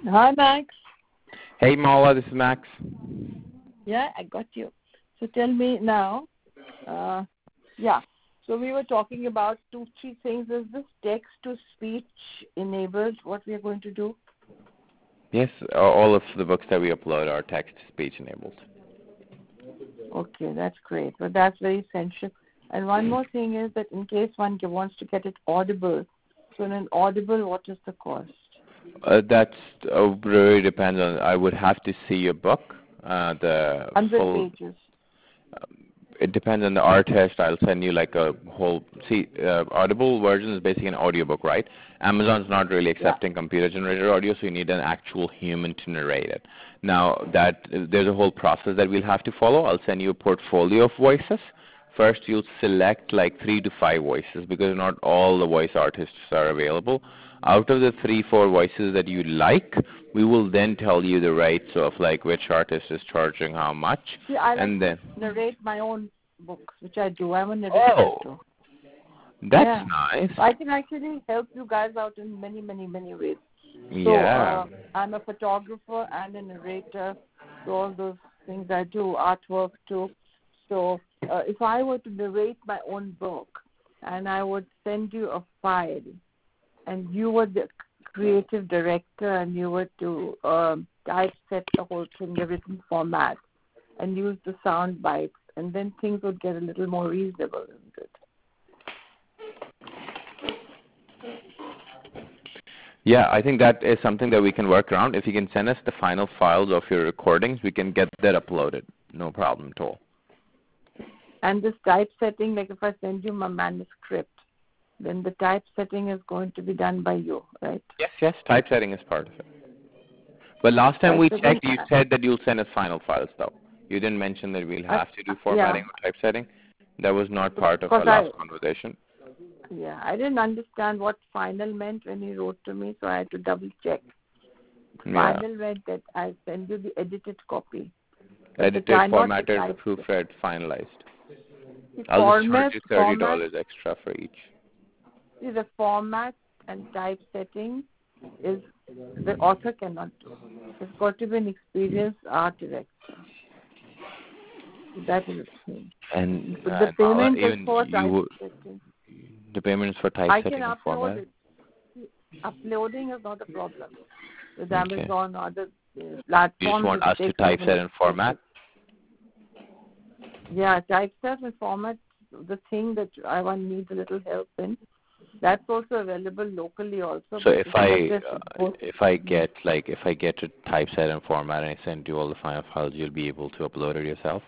Hi, Max. Hey Mala, this is Max. Yeah, I got you. So tell me now. Yeah. So we were talking about two, three things. Is this text-to-speech enabled? What we are going to do? Yes, all of the books that we upload are text-to-speech enabled. Okay, that's great. But that's very essential. And one more thing is that in case one wants to get it audible, so in an audible, what is the cost? That's really depends on. I would have to see your book. The 100 full. pages. It depends on the artist. I'll send you like a whole. See, Audible version is basically an audiobook, right? Amazon's not really accepting computer-generated audio, so you need an actual human to narrate it. Now, there's a whole process that we'll have to follow. I'll send you a portfolio of voices. First, you'll select like 3 to 5 voices because not all the voice artists are available. Out of the 3-4 voices that you like, we will then tell you the rates of like which artist is charging how much. See, I like and then to narrate my own books, which I do. I'm a narrator too. That's nice. I can actually help you guys out in many, many, many ways. Yeah. So I'm a photographer and a narrator. So all those things I do, artwork too. So if I were to narrate my own book and I would send you a file and you were the creative director and you were to typeset the whole thing, the written format, and use the sound bites, and then things would get a little more reasonable, isn't it? Yeah, I think that is something that we can work around. If you can send us the final files of your recordings, we can get that uploaded. No problem at all. And this typesetting, like if I send you my manuscript, then the typesetting is going to be done by you, right? Yes, typesetting is part of it. But last time we checked, you said that you'll send us final files, though. You didn't mention that we'll have to do formatting or typesetting. That was not part of our last conversation. Yeah, I didn't understand what final meant when he wrote to me, so I had to double check. Final meant that I send you the edited copy. Edited, formatted, proofread, finalized. I'll just charge you $30 extra for each. See, the format and typesetting is the author cannot do. It's got to be an experienced art director. That is the thing. And the payment is for typesetting. The payment is for typesetting and format? It. Uploading is not a problem. With Amazon or other platforms. You just want us to typeset and format? Yeah, typeset and format, the thing that I want needs a little help in. That's also available locally also. So if I get to typeset and format and I send you all the final files, you'll be able to upload it yourself?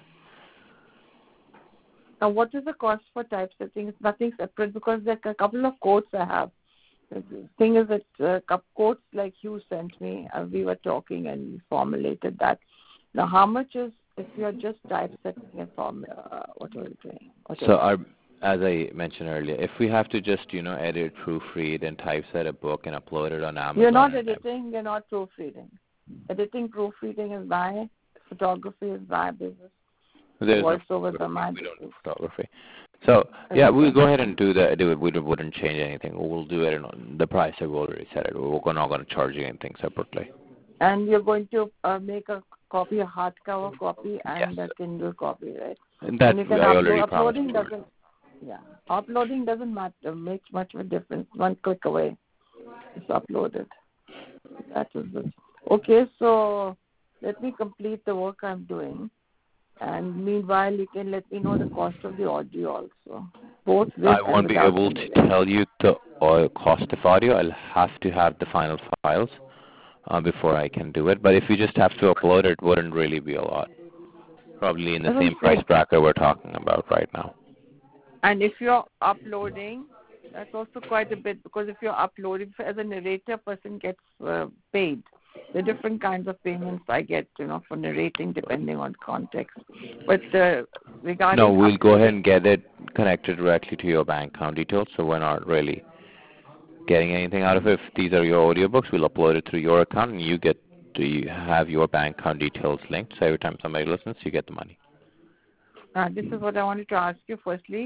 Now, what is the cost for typesetting? It's nothing separate because there are a couple of quotes I have. The thing is that quotes like you sent me, we were talking and we formulated that. Now, how much is if you're just typesetting a what are you doing? As I mentioned earlier, if we have to just, edit, proofread, and typeset a book and upload it on Amazon. You're not editing, you're not proofreading. Editing, proofreading is my, photography is my business. Voiceovers are my business. We don't do photography. So, we'll go ahead and do that. We wouldn't change anything. We'll do it on the price that we already set it. We're not going to charge you anything separately. And you're going to make a copy, a hardcover copy, and a Kindle copy, right? That I already promised. Uploading doesn't matter, make much of a difference. One click away, it's uploaded. That is it. Okay, so let me complete the work I'm doing. And meanwhile, you can let me know the cost of the audio also. I won't be able to tell you the cost of audio. I'll have to have the final files before I can do it. But if you just have to upload it, wouldn't really be a lot. Probably in the same price bracket we're talking about right now. And if you're uploading, that's also quite a bit, because if you're uploading, as a narrator, person gets paid. The different kinds of payments I get, for narrating depending on context. But regarding... No, we'll go ahead and get it connected directly to your bank account details, so we're not really getting anything out of it. If these are your audiobooks, we'll upload it through your account, and you have your bank account details linked, so every time somebody listens, you get the money. This is what I wanted to ask you. Firstly,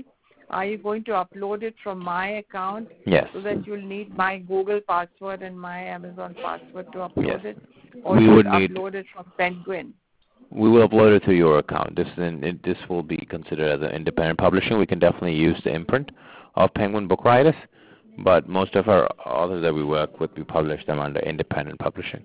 Are you going to upload it from my account? Yes. So that you'll need my Google password and my Amazon password to upload Yes. it? Or We you would upload it from Penguin? We will upload it to your account. This will be considered as an independent publishing. We can definitely use the imprint of Penguin Book Writers, but most of our authors that we work with, we publish them under independent publishing.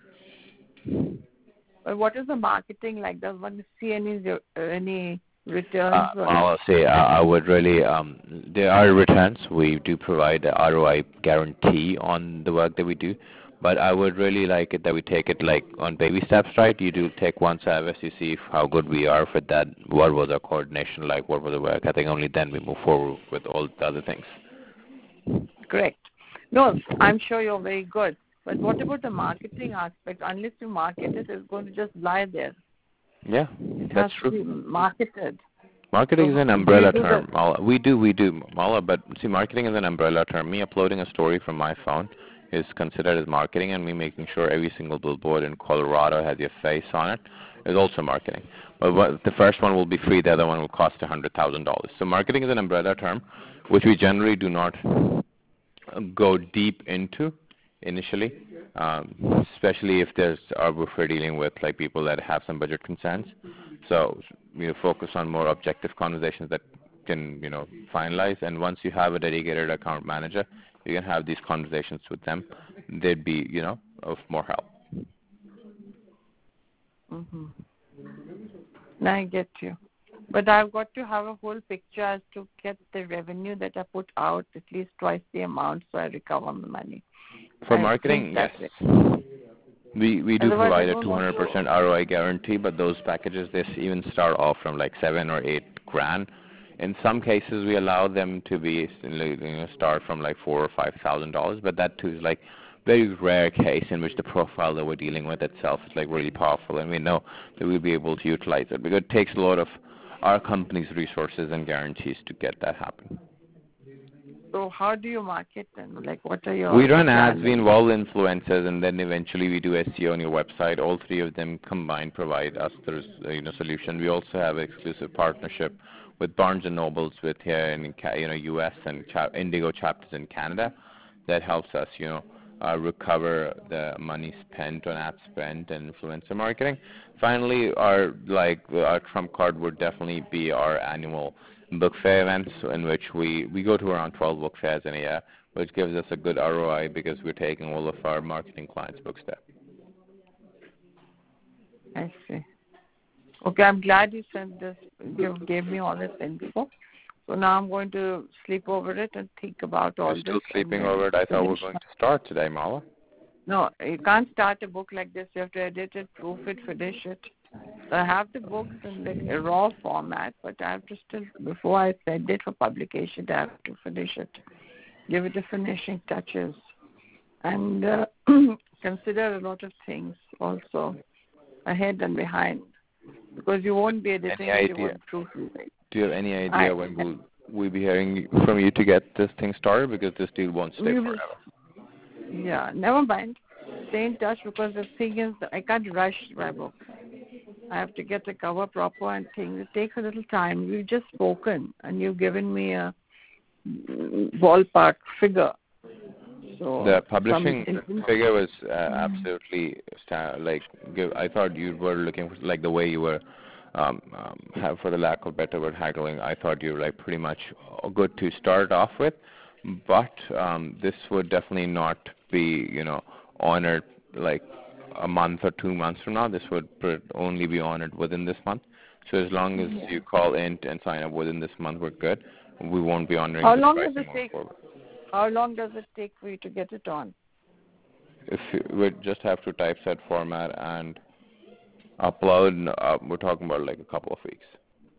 But what is the marketing like? Does one see any returns? I'll say I would really, there are returns. We do provide a ROI guarantee on the work that we do, but I would really like it that we take it like on baby steps, right? You do take one service, you see how good we are for that, what was our coordination like, what was the work. I think only then we move forward with all the other things. Correct. No, I'm sure you're very good. But what about the marketing aspect? Unless you market it, it's going to just lie there. Yeah, it that's has true. To be marketed. Marketing is an umbrella term. We do, Mala, but see, marketing is an umbrella term. Me uploading a story from my phone is considered as marketing, and me making sure every single billboard in Colorado has your face on it is also marketing. But the first one will be free, the other one will cost $100,000. So marketing is an umbrella term, which we generally do not go deep into initially, especially if if we're dealing with like people that have some budget concerns. So we focus on more objective conversations that can finalize. And once you have a dedicated account manager, you can have these conversations with them. They'd be of more help. Mm-hmm. I get you. But I've got to have a whole picture as to get the revenue that I put out at least twice the amount so I recover my money. For marketing, yes. We do provide a 200% ROI guarantee, but those packages, they even start off from like $7,000 or $8,000. In some cases, we allow them to be start from like $4,000 or $5,000, but that too is like very rare case in which the profile that we're dealing with itself is like really powerful, and we know that we'll be able to utilize it because it takes a lot of our company's resources and guarantees to get that happen. So how do you market then? Like, what are your... We run ads, we involve influencers, and then eventually we do SEO on your website. All three of them combined provide us the solution. We also have exclusive partnership with Barnes & Nobles with here in U.S. and Indigo chapters in Canada. That helps us, recover the money spent on ad spend and influencer marketing. Finally, our trump card would definitely be our annual book fair events, in which we go to around 12 book fairs in a year, which gives us a good ROI because we're taking all of our marketing clients' books there. I see. Okay, I'm glad you sent this. You gave me all this info. So now I'm going to sleep over it and think about all this. You're still sleeping over it? I thought we were going to start today, Mala. No, you can't start a book like this. You have to edit it, proof it, finish it. So I have the books in a raw format, but I have to still, before I send it for publication, I have to finish it, give it the finishing touches, and consider a lot of things also, ahead and behind, because you won't be editing if you won't proofread it. Do you have any idea when we'll be hearing from you to get this thing started? Because this deal won't stay forever. Yeah, never mind. Stay in touch, because the thing is that I can't rush my book. I have to get the cover proper and things. It takes a little time. We've just spoken, and you've given me a ballpark figure. So the publishing figure was absolutely I thought you were looking for like the way you were. For the lack of better word, haggling. I thought you were like pretty much good to start off with, but this would definitely not be honored like a month or 2 months from now. This would only be honored within this month. So as long as you call in and sign up within this month, we're good. We won't be honoring. How long does it take? How long does it take for you to get it on? If we just have to typeset format and upload, we're talking about like a couple of weeks.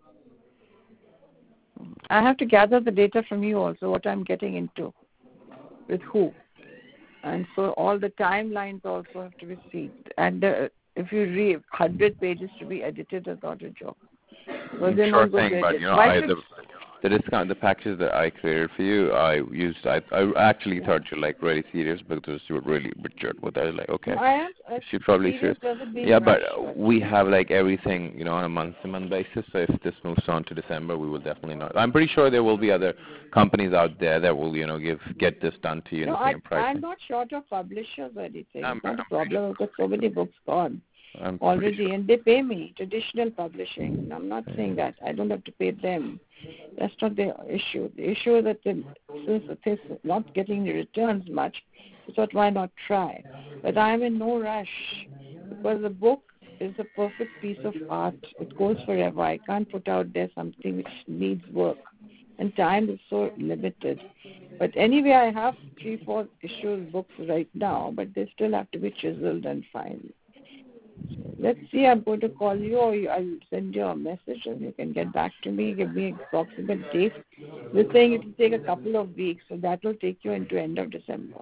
I have to gather the data from you also, what I'm getting into, with who. And so all the timelines also have to be seen. And if you read 100 pages to be edited is not a joke. Well, sure thing, but the packages that I created for you, I actually thought you like really serious because you were really Richard with that. I was like, okay, I am. she probably serious. Yeah, but we have like everything, on a month-to-month basis. So if this moves on to December, we will definitely not. I'm pretty sure there will be other companies out there that will, get this done to you in the same price. I'm not short of publishers or anything. It's not a problem. I've got so many books gone already, and they pay me, traditional publishing. I'm not saying that. I don't have to pay them. That's not the issue. The issue is that since it is not getting the returns much, I thought, why not try? But I'm in no rush because the book is a perfect piece of art. It goes forever. I can't put out there something which needs work. And time is so limited. But anyway, I have 3-4 issues books right now, but they still have to be chiseled and fine. So let's see, I'm going to call you or I'll send you a message and you can get back to me, give me approximate date. We're saying it will take a couple of weeks, so that will take you into end of December.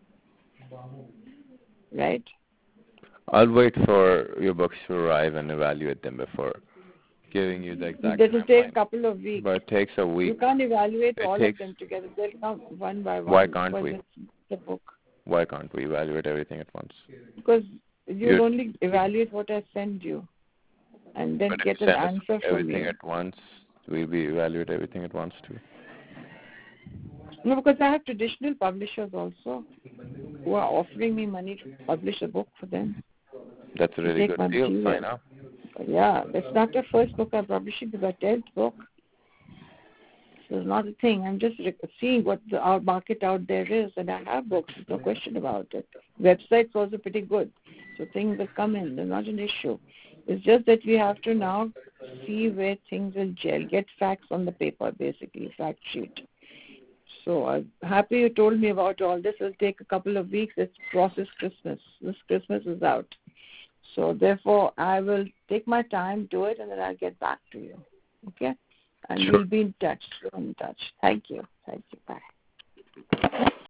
Right? I'll wait for your books to arrive and evaluate them before giving you the exact That will take a couple of weeks. But it takes a week. You can't evaluate all of them together. They'll come one by one. Why can't we? It's the book. Why can't we evaluate everything at once? Because you'll only evaluate what I send you and then get an answer from you. Everything at once. We'll evaluate everything at once too. No, because I have traditional publishers also who are offering me money to publish a book for them. That's a really good deal. Sign up. Yeah, it's not the first book I'm publishing, it's my 10th book. So it's not a thing. I'm just seeing what our market out there is, and I have books. There's no question about it. Website's also pretty good. So things will come in. They're not an issue. It's just that we have to now see where things will gel. Get facts on the paper, basically, fact sheet. So I'm happy you told me about all this. It'll take a couple of weeks. Let's process Christmas. This Christmas is out. So therefore, I will take my time, do it, and then I'll get back to you. Okay? And we'll be in touch. Thank you. Bye.